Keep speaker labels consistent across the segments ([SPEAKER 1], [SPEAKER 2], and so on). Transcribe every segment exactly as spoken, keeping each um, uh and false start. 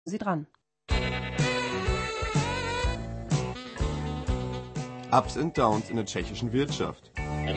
[SPEAKER 1] Sie dran.
[SPEAKER 2] Ups and Downs in der tschechischen Wirtschaft.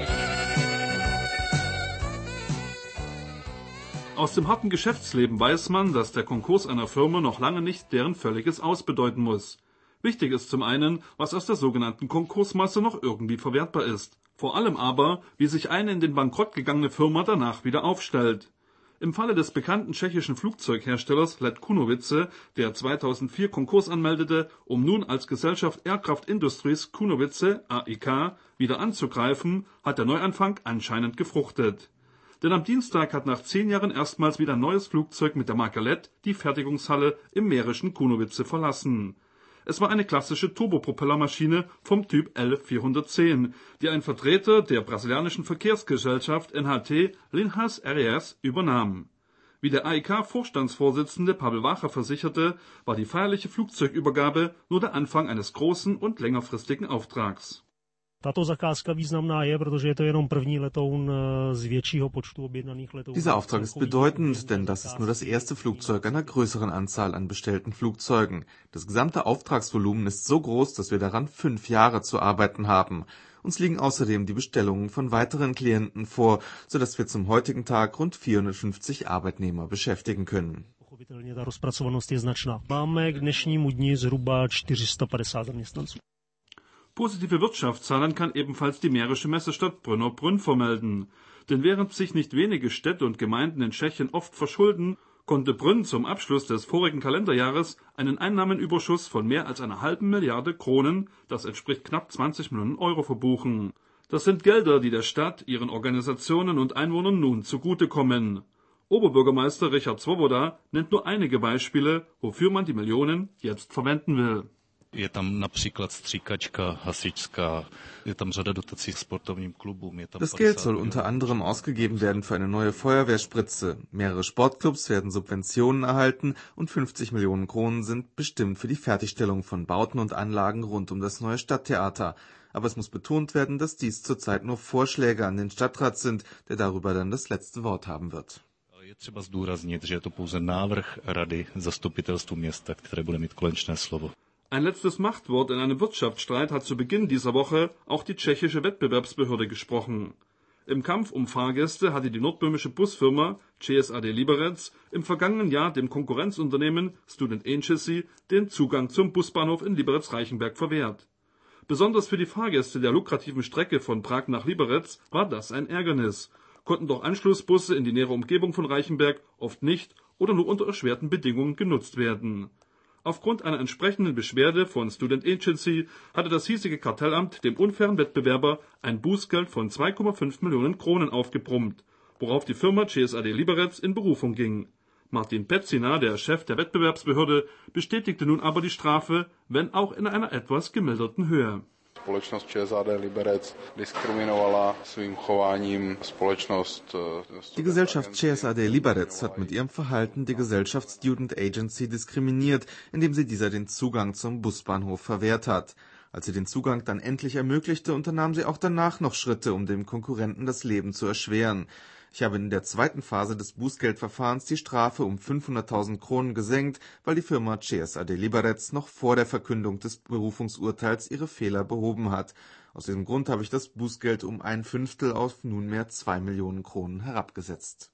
[SPEAKER 3] Aus dem harten Geschäftsleben weiß man, dass der Konkurs einer Firma noch lange nicht deren völliges Aus bedeuten muss. Wichtig ist zum einen, was aus der sogenannten Konkursmasse noch irgendwie verwertbar ist. Vor allem aber, wie sich eine in den Bankrott gegangene Firma danach wieder aufstellt. Im Falle des bekannten tschechischen Flugzeugherstellers Let Kunovice, der zweitausendvier Konkurs anmeldete, um nun als Gesellschaft Aircraft Industries Kunovice A I K wieder anzugreifen, hat der Neuanfang anscheinend gefruchtet. Denn am Dienstag hat nach zehn Jahren erstmals wieder ein neues Flugzeug mit der Marke Let die Fertigungshalle im mährischen Kunovice verlassen. Es war eine klassische Turbopropellermaschine vom Typ L vierhundertzehn, die ein Vertreter der brasilianischen Verkehrsgesellschaft N H T Linhas Aéreas übernahm. Wie der A I K-Vorstandsvorsitzende Pavel Vácha versicherte, war die feierliche Flugzeugübergabe nur der Anfang eines großen und längerfristigen Auftrags.
[SPEAKER 4] Tato zakázka významná je, protože je to jenom první letoun z většího počtu objednaných letounů.
[SPEAKER 5] Dieser Auftrag ist bedeutend, denn das ist nur das erste Flugzeug einer größeren Anzahl an bestellten Flugzeugen. Das gesamte Auftragsvolumen ist so groß, dass wir daran fünf Jahre zu arbeiten haben. Uns liegen außerdem die Bestellungen von weiteren Klienten vor, sodass wir zum heutigen Tag rund vierhundertfünfzig Arbeitnehmer beschäftigen können.
[SPEAKER 4] Pochopitelně ta rozpracovanost je značná. Máme k dnešnímu dni zhruba čtyři sta padesát zaměstnanců.
[SPEAKER 3] Positive Wirtschaftszahlen kann ebenfalls die mährische Messestadt Brno-Brünn vermelden. Denn während sich nicht wenige Städte und Gemeinden in Tschechien oft verschulden, konnte Brünn zum Abschluss des vorigen Kalenderjahres einen Einnahmenüberschuss von mehr als einer halben Milliarde Kronen, das entspricht knapp zwanzig Millionen Euro, verbuchen. Das sind Gelder, die der Stadt, ihren Organisationen und Einwohnern nun zugutekommen. Oberbürgermeister Richard Svoboda nennt nur einige Beispiele, wofür man die Millionen jetzt verwenden will.
[SPEAKER 6] Je tam například stříkačka, hasičská, je tam řada dotací sportovním klubům.
[SPEAKER 5] Das Geld soll unter anderem ausgegeben werden für eine neue Feuerwehrspritze. Mehrere Sportclubs werden Subventionen erhalten und fünfzig Millionen Kronen sind bestimmt für die Fertigstellung von Bauten und Anlagen rund um das neue Stadttheater. Aber es muss betont werden, dass dies zurzeit nur Vorschläge an den Stadtrat sind, der darüber dann das letzte Wort haben wird.
[SPEAKER 6] Je třeba zdůraznit, že je to pouze návrh rady zastupitelstvu města, které bude mít konečné slovo.
[SPEAKER 3] Ein letztes Machtwort in einem Wirtschaftsstreit hat zu Beginn dieser Woche auch die tschechische Wettbewerbsbehörde gesprochen. Im Kampf um Fahrgäste hatte die nordböhmische Busfirma C S A D Liberec im vergangenen Jahr dem Konkurrenzunternehmen Student Agency den Zugang zum Busbahnhof in Liberec-Reichenberg verwehrt. Besonders für die Fahrgäste der lukrativen Strecke von Prag nach Liberec war das ein Ärgernis, konnten doch Anschlussbusse in die nähere Umgebung von Reichenberg oft nicht oder nur unter erschwerten Bedingungen genutzt werden. Aufgrund einer entsprechenden Beschwerde von Student Agency hatte das hiesige Kartellamt dem unfairen Wettbewerber ein Bußgeld von zwei Komma fünf Millionen Kronen aufgebrummt, worauf die Firma C S A D Liberec in Berufung ging. Martin Pecina, der Chef der Wettbewerbsbehörde, bestätigte nun aber die Strafe, wenn auch in einer etwas gemilderten Höhe.
[SPEAKER 7] Společnost C S A D Liberec diskriminovala svým chováním společnost.
[SPEAKER 5] Die Gesellschaft C S A D Liberec hat mit ihrem Verhalten die Gesellschaft Student Agency diskriminiert, indem sie dieser den Zugang zum Busbahnhof verwehrt hat. Als sie den Zugang dann endlich ermöglichte, unternahm sie auch danach noch Schritte, um dem Konkurrenten das Leben zu erschweren. Ich habe in der zweiten Phase des Bußgeldverfahrens die Strafe um fünfhunderttausend Kronen gesenkt, weil die Firma C S A D Liberec noch vor der Verkündung des Berufungsurteils ihre Fehler behoben hat. Aus diesem Grund habe ich das Bußgeld um ein Fünftel auf nunmehr zwei Millionen Kronen herabgesetzt.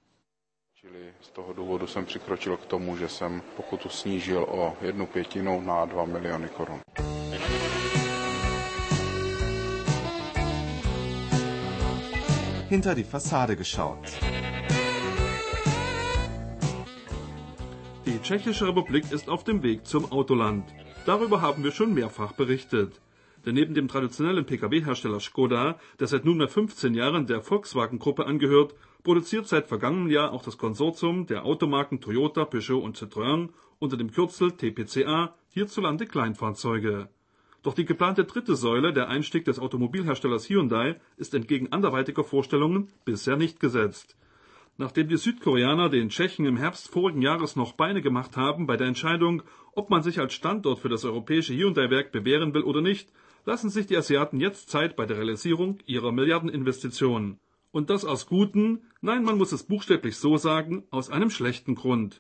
[SPEAKER 7] Čili z toho důvodu jsem přikročil k tomu, že jsem pokutu snížil o jednu pětinu na dva miliony korun.
[SPEAKER 5] Hinter die Fassade geschaut.
[SPEAKER 3] Die Tschechische Republik ist auf dem Weg zum Autoland. Darüber haben wir schon mehrfach berichtet. Denn neben dem traditionellen Pkw-Hersteller Škoda, der seit nunmehr fünfzehn Jahren der Volkswagen-Gruppe angehört, produziert seit vergangenem Jahr auch das Konsortium der Automarken Toyota, Peugeot und Citroën unter dem Kürzel T P C A hierzulande Kleinfahrzeuge. Doch die geplante dritte Säule, der Einstieg des Automobilherstellers Hyundai, ist entgegen anderweitiger Vorstellungen bisher nicht gesetzt. Nachdem die Südkoreaner den Tschechen im Herbst vorigen Jahres noch Beine gemacht haben bei der Entscheidung, ob man sich als Standort für das europäische Hyundai-Werk bewähren will oder nicht, lassen sich die Asiaten jetzt Zeit bei der Realisierung ihrer Milliardeninvestitionen. Und das aus gutem, nein, man muss es buchstäblich so sagen, aus einem schlechten Grund.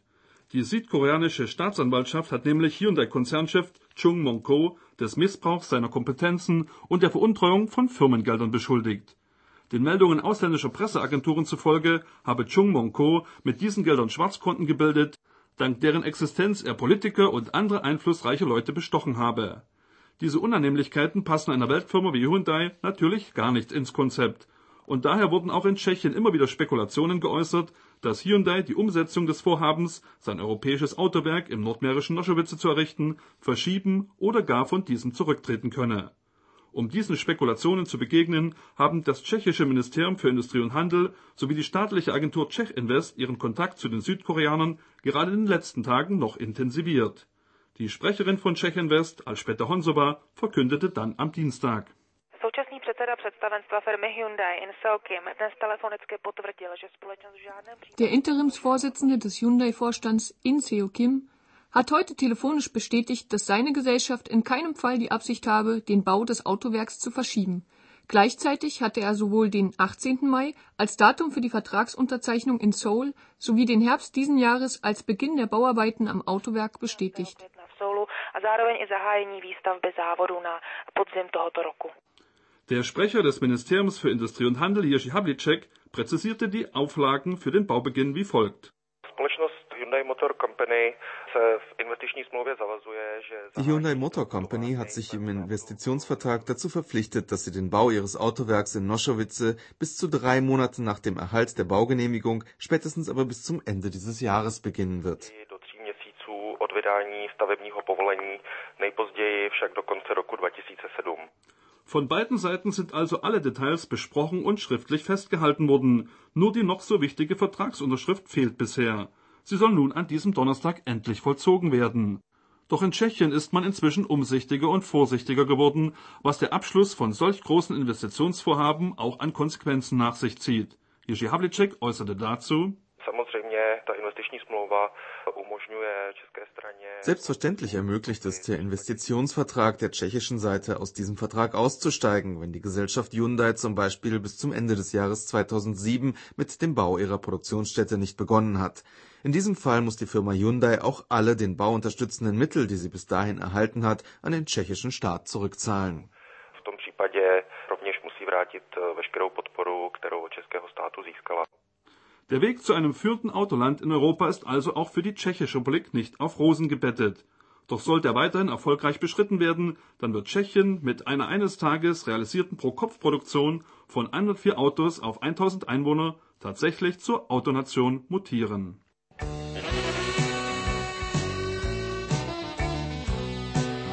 [SPEAKER 3] Die südkoreanische Staatsanwaltschaft hat nämlich Hyundai-Konzernchef Chung Mong-ko des Missbrauchs seiner Kompetenzen und der Veruntreuung von Firmengeldern beschuldigt. Den Meldungen ausländischer Presseagenturen zufolge habe Chung Mong-ko mit diesen Geldern Schwarzkonten gebildet, dank deren Existenz er Politiker und andere einflussreiche Leute bestochen habe. Diese Unannehmlichkeiten passen einer Weltfirma wie Hyundai natürlich gar nicht ins Konzept. Und daher wurden auch in Tschechien immer wieder Spekulationen geäußert, dass Hyundai die Umsetzung des Vorhabens, sein europäisches Autowerk im nordmährischen Nošovice zu errichten, verschieben oder gar von diesem zurücktreten könne. Um diesen Spekulationen zu begegnen, haben das tschechische Ministerium für Industrie und Handel sowie die staatliche Agentur Czech Invest ihren Kontakt zu den Südkoreanern gerade in den letzten Tagen noch intensiviert. Die Sprecherin von Czech Invest, Alžběta Honzová, verkündete dann am Dienstag.
[SPEAKER 1] Současný předseda představenstva firmy Hyundai in Seokim dnes telefonicky potvrdil, že společnost v žádném případě...
[SPEAKER 8] Der Interimsvorsitzende des Hyundai-Vorstands in Seokim hat heute telefonisch bestätigt, dass seine Gesellschaft in keinem Fall die Absicht habe, den Bau des Autowerks zu verschieben. Gleichzeitig hatte er sowohl den achtzehnten Mai als Datum für die Vertragsunterzeichnung in Seoul sowie den Herbst diesen Jahres als Beginn der Bauarbeiten am Autowerk bestätigt.
[SPEAKER 3] Der Sprecher des Ministeriums für Industrie und Handel, Jiří Havlíček, präzisierte die Auflagen für den Baubeginn wie folgt.
[SPEAKER 5] Die Hyundai Motor Company hat sich im Investitionsvertrag dazu verpflichtet, dass sie den Bau ihres Autowerks in Nošovice bis zu drei Monate nach dem Erhalt der Baugenehmigung, spätestens aber bis zum Ende dieses Jahres beginnen wird.
[SPEAKER 3] Von beiden Seiten sind also alle Details besprochen und schriftlich festgehalten worden. Nur die noch so wichtige Vertragsunterschrift fehlt bisher. Sie soll nun an diesem Donnerstag endlich vollzogen werden. Doch in Tschechien ist man inzwischen umsichtiger und vorsichtiger geworden, was der Abschluss von solch großen Investitionsvorhaben auch an Konsequenzen nach sich zieht. Jiří Havlíček äußerte dazu:
[SPEAKER 5] Selbstverständlich ermöglicht es der Investitionsvertrag der tschechischen Seite, aus diesem Vertrag auszusteigen, wenn die Gesellschaft Hyundai zum Beispiel bis zum Ende des Jahres zweitausendsieben mit dem Bau ihrer Produktionsstätte nicht begonnen hat. In diesem Fall muss die Firma Hyundai auch alle den Bau unterstützenden Mittel, die sie bis dahin erhalten hat, an den tschechischen Staat zurückzahlen.
[SPEAKER 3] Der Weg zu einem führenden Autoland in Europa ist also auch für die Tschechische Republik nicht auf Rosen gebettet. Doch sollte er weiterhin erfolgreich beschritten werden, dann wird Tschechien mit einer eines Tages realisierten Pro-Kopf-Produktion von hundertvier Autos auf tausend Einwohner tatsächlich zur Autonation mutieren.